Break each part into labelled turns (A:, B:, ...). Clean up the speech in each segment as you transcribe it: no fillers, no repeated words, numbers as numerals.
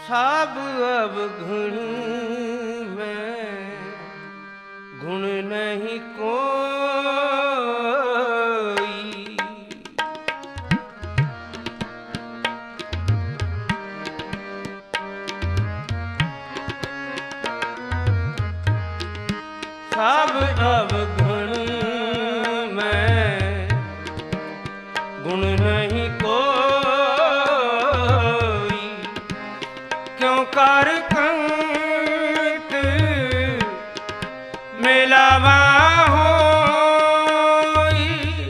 A: सब अवगुण में गुण नहीं कोई। सब अवगुण में गुण नहीं कोई। क्यों कर कंत मिलावा होई।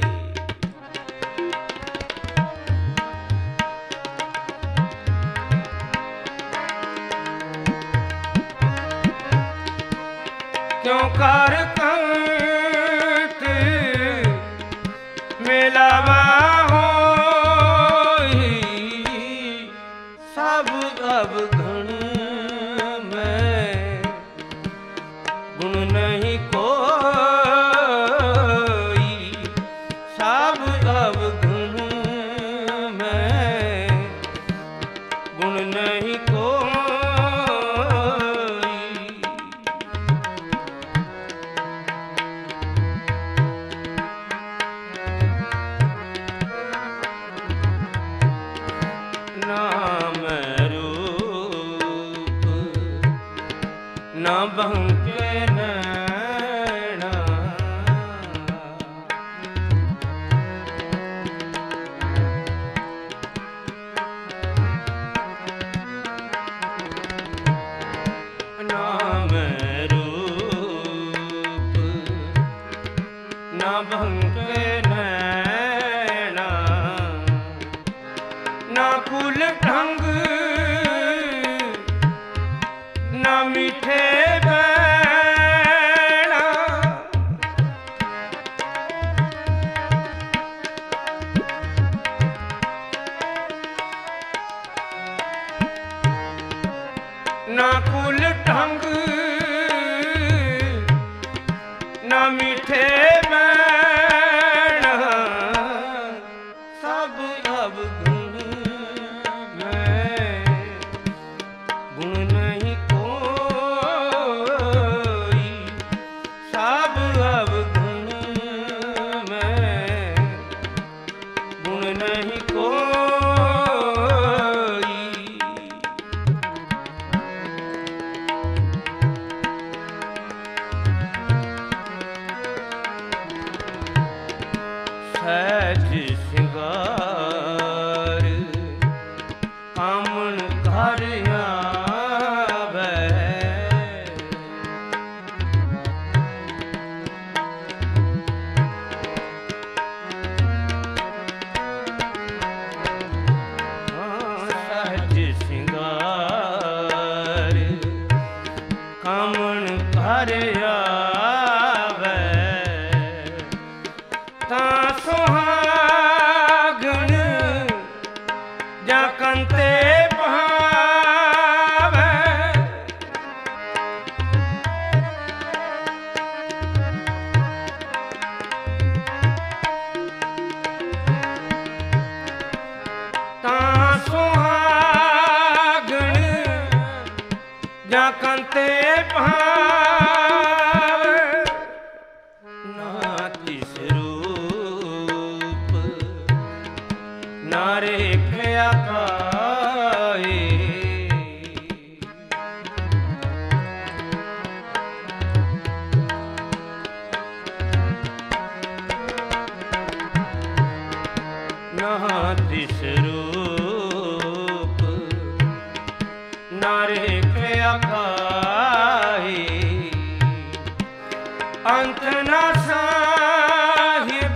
A: क्यों कर कंत मिलावा होई। सब अवगुण में गुण नहीं कोई। सब अवगुण में गुण नहीं कोई। नाम रूप न बहके नैना। नाम रूप न बहके नैना। ना कुल ढंग ना मीठे बैना। ना कुल ढंग ना मीठे बैना। सब अवगुण में गुण नहीं कोई। सब अवगुण में गुण नहीं कोई। सहज सिंगार कामन घर आवे। सहज सिंगार कामन घर आवे। ता सुहागन जा कंते बहावे। ता सुहागन जा कंते बहावे। ना तिस रूप ना रेखया काए। ना तिस रूप ना रेखया काए। अंत ना साहिब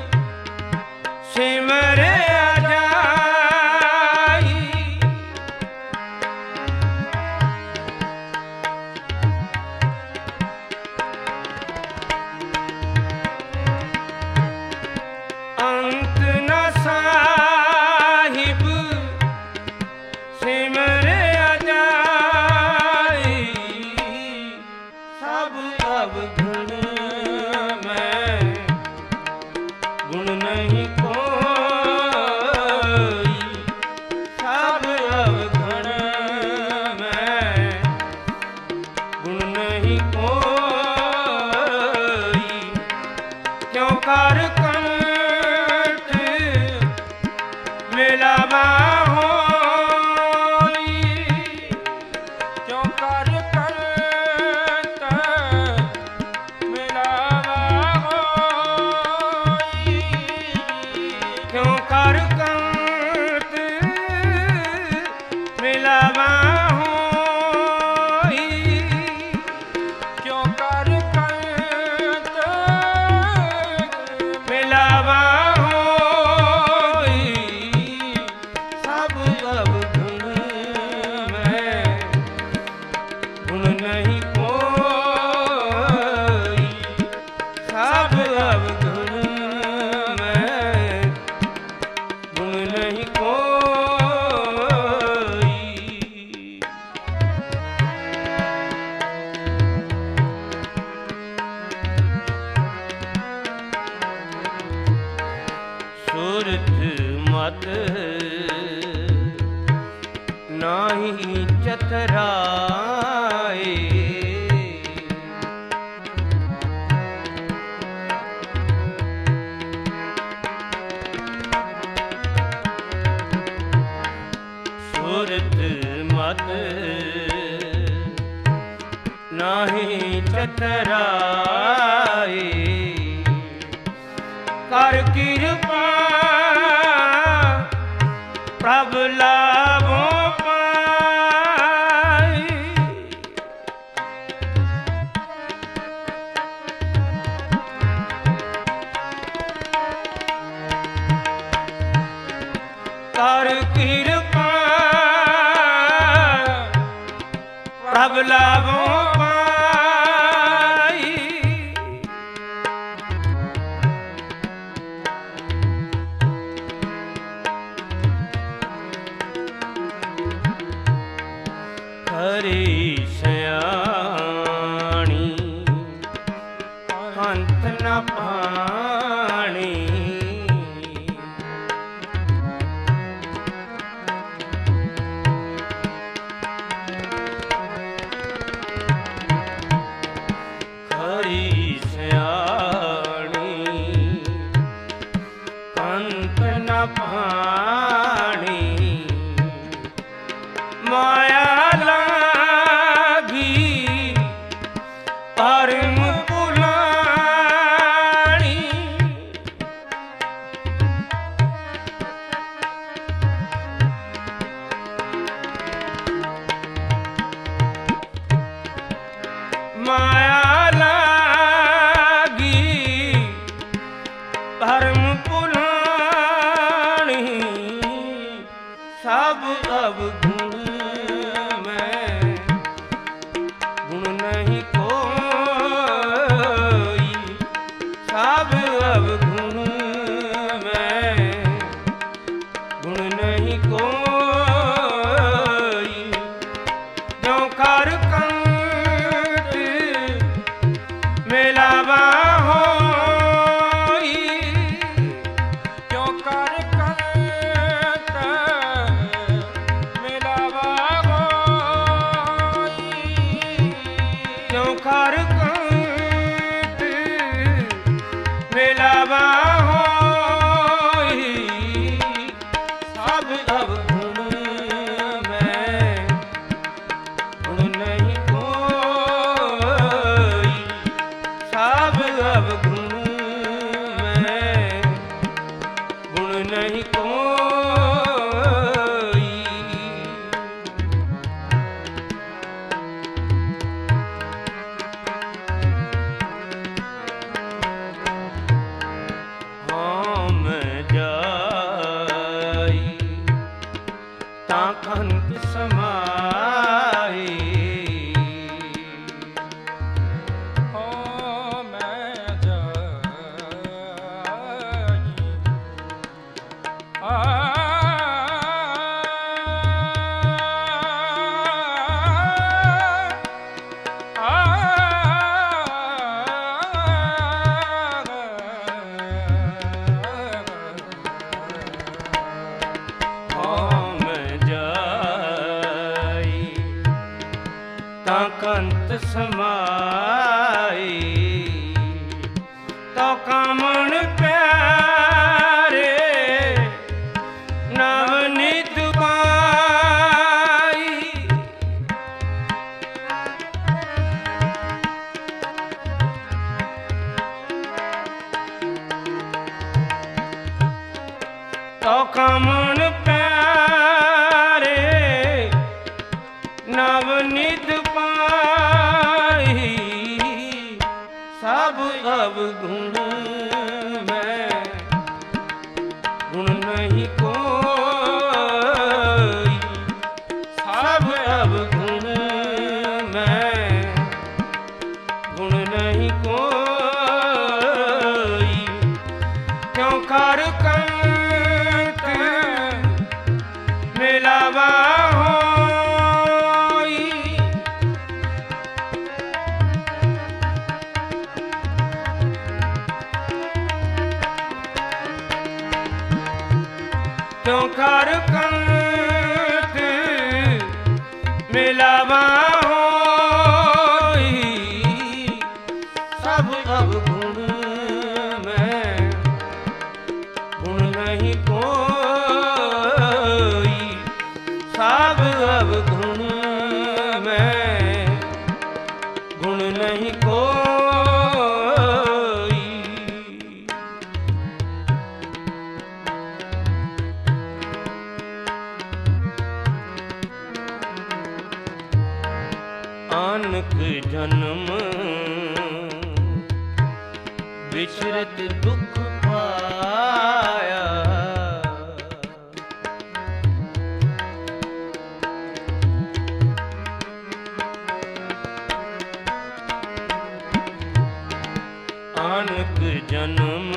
A: सिमरे अजाई। अंत न साहिब सिमरे अजाई। सब अवगुण में गुण नहीं कोई। सब अवगुण ਨਾਹੀ ਚਤਰਾਈ। ਕਰ ਕਿਰਪਾ ਪ੍ਰਭ ਲਾਭੋ ਪਾਈ। ਕਰ ਕਿਰਪਾ ਪ੍ਰਭ ਲਾਭੋ ਪਾਈ। ਹਰੀ ਸਿਆਣੀ ਅੰਤ ਨ ਪਾਣੀ। ਹਰੀ ਸਿਆਣੀ ਅੰਤ ਨ ਪਾਣੀ। ਮਾਇਆ ਲਾਗੀ ਭਰਮ ਭੁਲਾਣੀ। ਮਾਇਆ ਲਾਗੀ ਭਰਮ ਭੁਲਾਣੀ। ਸਭ ਅਵਗੁਣ ਮੈਂ ਗੁਣ ਨਹੀਂ ਕੋਈ। ਸਭ ਅਵਗੁਣ ਮੈਂ ਗੁਣ ਨਹੀਂ ਕੋਈ। ਜੋ ਕਰ ਕੰਤ ਮਿਲਾਵਾ ਹੋਈ। ਜੋ ਕਰ ਕੰਤ ਮਿਲਾਵਾ ਹੋਈ। ਜੋ ਕਰ ਕੰਤ ਮਿਲਾਵਾ ਹੋਈ। ਸਭ ਅਵਗੁਣ ਮੈਂ ਗੁਣ ਨਹੀਂ ਕੋਈ। ਸਭ ਅਵਗੁਣ ਮੈਂ ਗੁਣ ਨਹੀਂ ਕੋਈ। ਹਾਂ ਮੈਂ ਜਾਈ ਤਾਂ ਕੰਤ ਸਮਾਈ। ਹਾਂ ਮੈਂ ਜਾਈ ਤਾਂ ਕੰਤ ਸਮਾਈ। ਤੋ ਕਾਮਣ ਪਿਆਰੇ ਨਵ ਨਿਤ ਪਾਈ। ਤੋ ਕਾਮਣ ਪਿਆਰੇ ਨਵ ਨਿਤ ਪਾਈ। ਸਭ ਅਵਗੁਣ ਮੈਂ ਗੁਣ ਨਹੀਂ ਕੋਈ। ਸਭ ਅਵਗੁਣ ਮੈਂ ਗੁਣ ਨਹੀਂ ਕੋਈ। ਕਿਉਂ ਕਰ ਕੰਤ ਮਿਲਾਵਾ ਹੋਈ। ਕਿਉਂ ਕਰ ਕੰਤ ਮਿਲਾਵਾ ਹੋਈ। ਸਭ ਅਵਗੁਣ ਮੈਂ ਗੁਣ ਨਹੀਂ ਕੋਈ। ਸਭ ਅਵਗੁਣ ਮੈਂ गुण नहीं कोई। आनक जन्म विचरत दुख पाया। आनक जन्म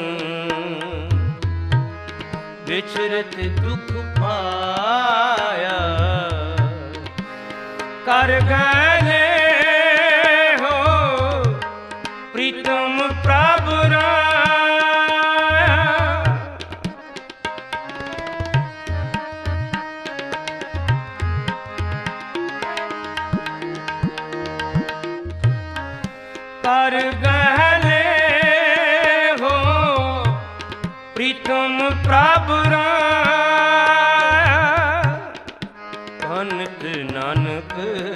A: विचरत दुख पाया। कर गए हो प्रीतम प्रभु राया। कर गए हो प्रीतम प्रभु राया। भनत नानक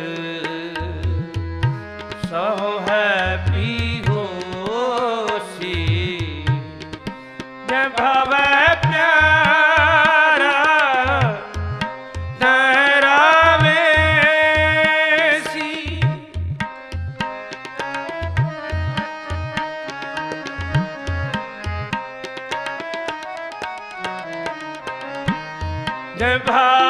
A: सो है पीहोसी। जय भावै प्यारा तेरा वेसी। जय भाव